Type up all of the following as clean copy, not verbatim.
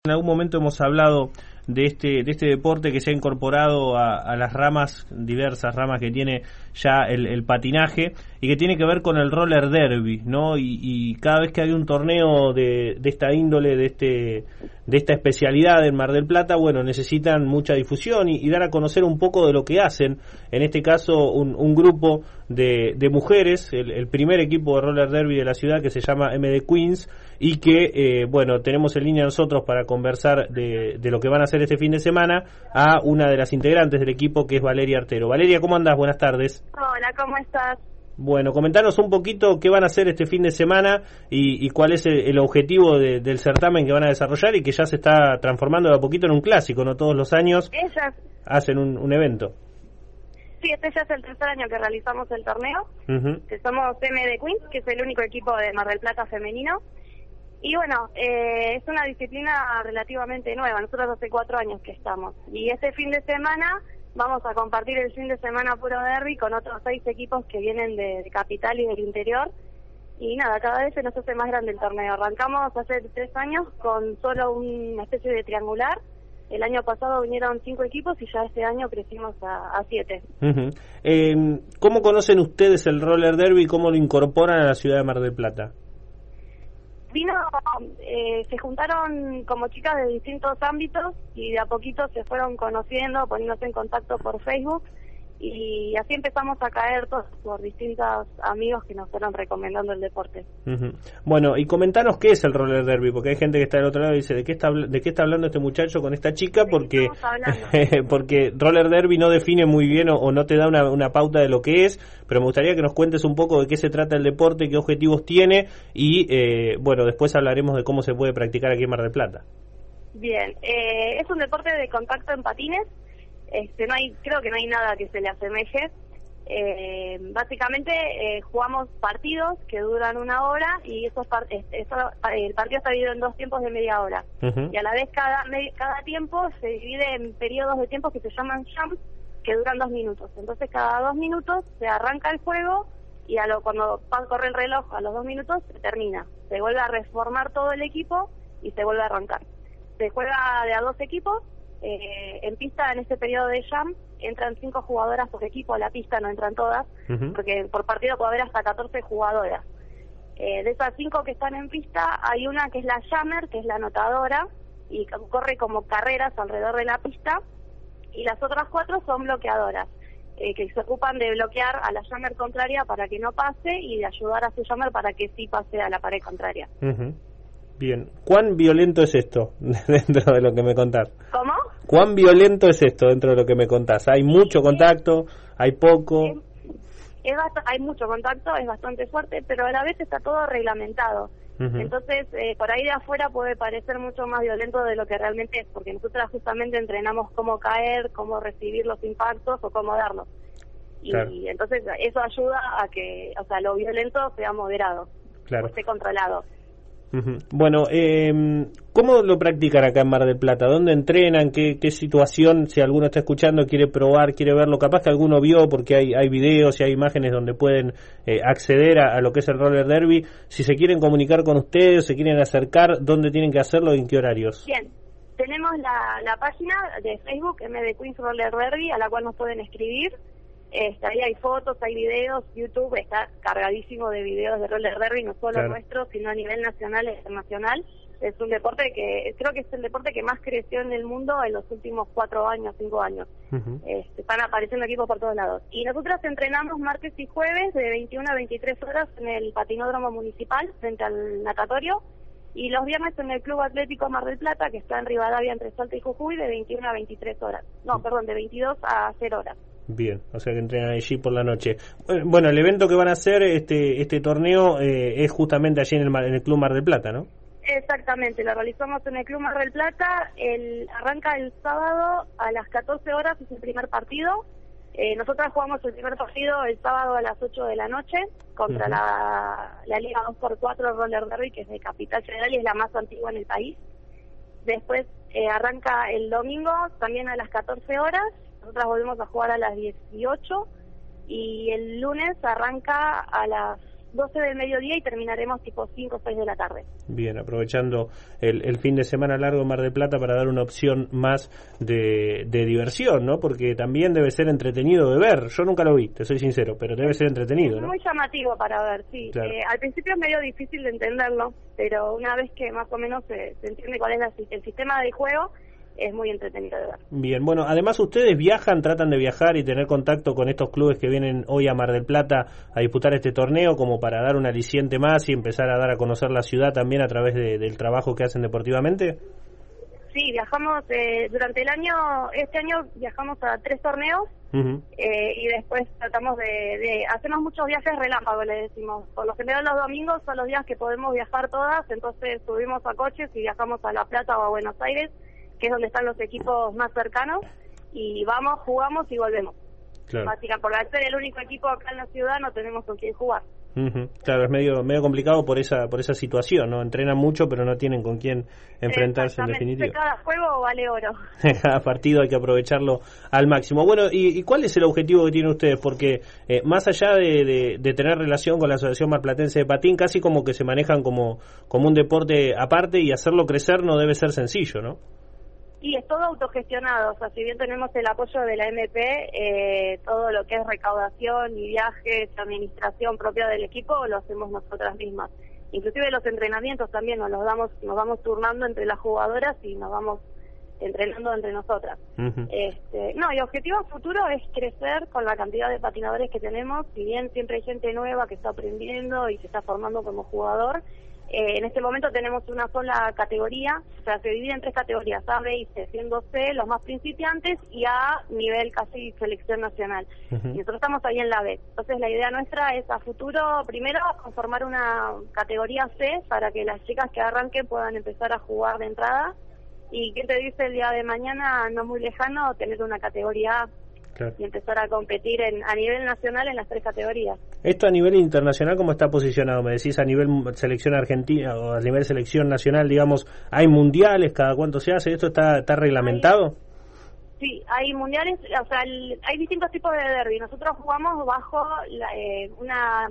En algún momento hemos hablado de este deporte que se ha incorporado a las ramas, diversas ramas que tiene ya el patinaje, y que tiene que ver con el roller derby, ¿no? Y cada vez que hay un torneo de esta índole, de esta especialidad en Mar del Plata, bueno, necesitan mucha difusión y dar a conocer un poco de lo que hacen. En este caso, un grupo de mujeres, el primer equipo de roller derby de la ciudad, que se llama MD Queens, y que, bueno, tenemos en línea nosotros para conversar de lo que van a hacer este fin de semana a una de las integrantes del equipo, que es Valeria Artero. Valeria, ¿cómo andás? Buenas tardes. Hola, ¿cómo estás? Bueno, comentanos un poquito qué van a hacer este fin de semana y cuál es el objetivo del certamen que van a desarrollar y que ya se está transformando de a poquito en un clásico, ¿no? Todos los años hacen un evento. Sí, este ya es el tercer año que realizamos el torneo, que somos MD Queens, que es el único equipo de Mar del Plata femenino. Y bueno, es una disciplina relativamente nueva, nosotros hace 4 años que estamos. Y este fin de semana vamos a compartir el fin de semana puro derby con otros 6 equipos que vienen de Capital y del interior. Y nada, cada vez se nos hace más grande el torneo. Arrancamos hace 3 años con solo una especie de triangular. El año pasado vinieron 5 equipos y ya este año crecimos a 7. ¿Cómo conocen ustedes el roller derby y cómo lo incorporan a la ciudad de Mar del Plata? Se juntaron como chicas de distintos ámbitos y de a poquito se fueron conociendo, poniéndose en contacto por Facebook, y así empezamos a caer todos por distintos amigos que nos fueron recomendando el deporte. Bueno, y comentanos qué es el roller derby, porque hay gente que está del otro lado y dice, ¿de qué está hablando este muchacho con esta chica? Porque porque roller derby no define muy bien o no te da una pauta de lo que es, pero me gustaría que nos cuentes un poco de qué se trata el deporte, qué objetivos tiene y, bueno, después hablaremos de cómo se puede practicar aquí en Mar del Plata. Bien, es un deporte de contacto en patines. Creo que no hay nada que se le asemeje. Básicamente jugamos partidos que duran 1 hora y el partido está dividido en 2 tiempos de media hora. Y a la vez cada tiempo se divide en periodos de tiempo que se llaman jumps, que duran 2 minutos. Entonces cada 2 minutos se arranca el juego y cuando corre el reloj a los 2 minutos se termina. Se vuelve a reformar todo el equipo y se vuelve a arrancar. Se juega de a 2 equipos. En pista, en este periodo de jump, entran 5 jugadoras por equipo. A la pista no entran todas, porque por partido puede haber hasta 14 jugadoras. De esas 5 que están en pista, hay una que es la jammer, que es la anotadora, y corre como carreras alrededor de la pista, y las otras 4 son bloqueadoras, que se ocupan de bloquear a la jammer contraria para que no pase, y de ayudar a su jammer para que sí pase a la pared contraria. Bien, ¿cuán violento es esto dentro de lo que me contás? ¿Cómo? ¿Cuán violento es esto dentro de lo que me contás? ¿Hay mucho contacto? ¿Hay poco? Hay mucho contacto, es bastante fuerte, pero a la vez está todo reglamentado. Entonces, por ahí de afuera puede parecer mucho más violento de lo que realmente es, porque nosotras justamente entrenamos cómo caer, cómo recibir los impactos o cómo darlos. Y entonces eso ayuda a que, lo violento sea moderado, o esté controlado. Bueno, ¿cómo lo practican acá en Mar del Plata? ¿Dónde entrenan? ¿Qué situación? Si alguno está escuchando, quiere probar, quiere verlo, capaz que alguno vio, porque hay videos y hay imágenes donde pueden acceder a lo que es el roller derby. Si se quieren comunicar con ustedes, se quieren acercar, ¿dónde tienen que hacerlo y en qué horarios? Bien, tenemos la página de Facebook MD Queens Roller Derby, a la cual nos pueden escribir. Ahí hay fotos, hay videos, YouTube está cargadísimo de videos de roller derby, no solo nuestro, sino a nivel nacional e internacional. Es un deporte que creo que es el deporte que más creció en el mundo en los últimos 4 años, 5 años. Están apareciendo equipos por todos lados. Y nosotros entrenamos martes y jueves de 21 a 23 horas en el patinódromo municipal frente al natatorio, y los viernes en el Club Atlético Mar del Plata, que está en Rivadavia entre Salta y Jujuy, de 21 a 23 horas. De 22 a 0 horas. Bien, o sea que entrenan allí por la noche. Bueno, el evento que van a hacer, este torneo, es justamente allí en el Club Mar del Plata, ¿no? Exactamente, lo realizamos en el Club Mar del Plata. Arranca el sábado a las 14 horas, es el primer partido. Nosotras jugamos el primer partido el sábado a las 8 de la noche contra la Liga 2x4 Roller Derby, que es de Capital Federal y es la más antigua en el país. Después arranca el domingo también a las 14 horas. Nosotras volvemos a jugar a las 18 y el lunes arranca a las 12 del mediodía y terminaremos tipo 5 o 6 de la tarde. Bien, aprovechando el fin de semana largo en Mar del Plata para dar una opción más de diversión, ¿no? Porque también debe ser entretenido de ver. Yo nunca lo vi, te soy sincero, pero debe ser entretenido, ¿no? Es muy llamativo para ver, sí. Claro. Al principio es medio difícil de entenderlo, pero una vez que más o menos se entiende cuál es el sistema de juego, es muy entretenido de ver. Bien, bueno, además ustedes viajan, tratan de viajar y tener contacto con estos clubes que vienen hoy a Mar del Plata a disputar este torneo, como para dar un aliciente más y empezar a dar a conocer la ciudad también a través del trabajo que hacen deportivamente. Sí, viajamos durante el año, este año viajamos a 3 torneos. Uh-huh. Y después tratamos hacemos muchos viajes relámpago, le decimos. Por lo general los domingos son los días que podemos viajar todas, entonces subimos a coches y viajamos a La Plata o a Buenos Aires, que es donde están los equipos más cercanos, y vamos, jugamos y volvemos. Claro. Básicamente, por ser el único equipo acá en la ciudad, no tenemos con quién jugar. Uh-huh. Claro, es medio complicado por esa situación, ¿no? Entrenan mucho, pero no tienen con quién enfrentarse en definitiva. Cada juego vale oro. Cada partido hay que aprovecharlo al máximo. Bueno, ¿y cuál es el objetivo que tienen ustedes? Porque más allá de tener relación con la Asociación Marplatense de Patín, casi como que se manejan como un deporte aparte, y hacerlo crecer no debe ser sencillo, ¿no? Y es todo autogestionado, o sea, si bien tenemos el apoyo de la MP, todo lo que es recaudación y viajes, administración propia del equipo, lo hacemos nosotras mismas. Inclusive los entrenamientos también nos vamos turnando entre las jugadoras y nos vamos entrenando entre nosotras. Uh-huh. No, y objetivo futuro es crecer con la cantidad de patinadores que tenemos, si bien siempre hay gente nueva que está aprendiendo y se está formando como jugador. En este momento tenemos una sola categoría, o sea, se divide en 3 categorías, A, B y C, siendo C los más principiantes y A nivel casi selección nacional. Uh-huh. Y nosotros estamos ahí en la B. Entonces la idea nuestra es a futuro, primero, conformar una categoría C para que las chicas que arranquen puedan empezar a jugar de entrada. Y ¿qué te dice el día de mañana, no muy lejano, tener una categoría A? Claro. Y empezar a competir a nivel nacional en las 3 categorías. ¿Esto a nivel internacional cómo está posicionado? Me decís, a nivel selección argentina o a nivel selección nacional, digamos, ¿hay mundiales? ¿Cada cuánto se hace? ¿Esto está reglamentado? Sí, hay mundiales, o sea, hay distintos tipos de derbi. Nosotros jugamos bajo una...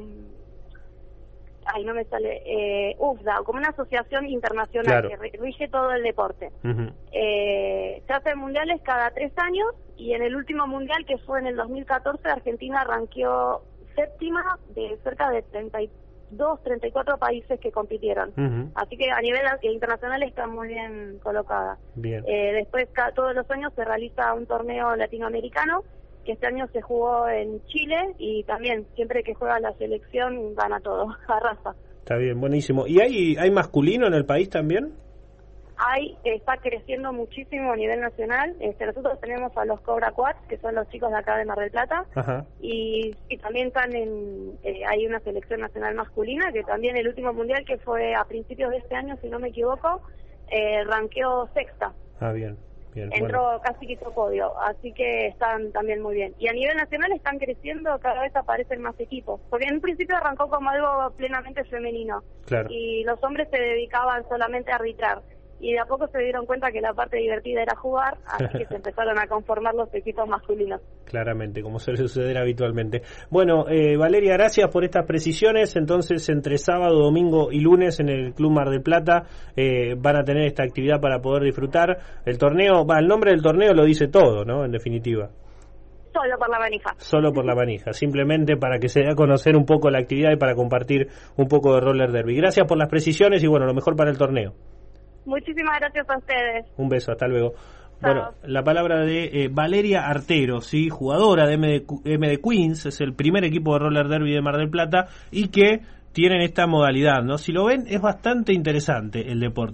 Ay, no me sale, UFDA, como una asociación internacional. Claro. Que rige todo el deporte. Uh-huh. Se hacen mundiales cada 3 años, y en el último mundial, que fue en el 2014, Argentina ranqueó 7ª de cerca de 32, 34 países que compitieron. Uh-huh. Así que a nivel internacional está muy bien colocada. Bien. Después, todos los años se realiza un torneo latinoamericano, que este año se jugó en Chile, y también siempre que juega la selección gana todo, arrasa. Está bien, buenísimo. ¿Y hay masculino en el país también? Está creciendo muchísimo a nivel nacional. Nosotros tenemos a los Cobra Quads, que son los chicos de acá de Mar del Plata. Ajá. Y también están hay una selección nacional masculina, que también el último mundial, que fue a principios de este año, si no me equivoco, ranqueó 6ª. Ah, bien. Bien, entró, bueno. Casi que hizo podio, así que están también muy bien. Y a nivel nacional están creciendo, cada vez aparecen más equipos, porque en un principio arrancó como algo plenamente femenino. Claro. Y los hombres se dedicaban solamente a arbitrar, y de a poco se dieron cuenta que la parte divertida era jugar, así que se empezaron a conformar los equipos masculinos. Claramente, como suele suceder habitualmente. Bueno, Valeria, gracias por estas precisiones. Entonces, entre sábado, domingo y lunes en el Club Mar del Plata van a tener esta actividad para poder disfrutar. El torneo, el nombre del torneo lo dice todo, ¿no? En definitiva. Solo por la manija. Solo por la manija, simplemente para que se dé a conocer un poco la actividad y para compartir un poco de roller derby. Gracias por las precisiones y bueno, lo mejor para el torneo. Muchísimas gracias a ustedes. Un beso, hasta luego. Chao. Bueno, la palabra de Valeria Artero, ¿sí? Jugadora de MD Queens, es el primer equipo de roller derby de Mar del Plata y que tienen esta modalidad, ¿no? Si lo ven, es bastante interesante el deporte.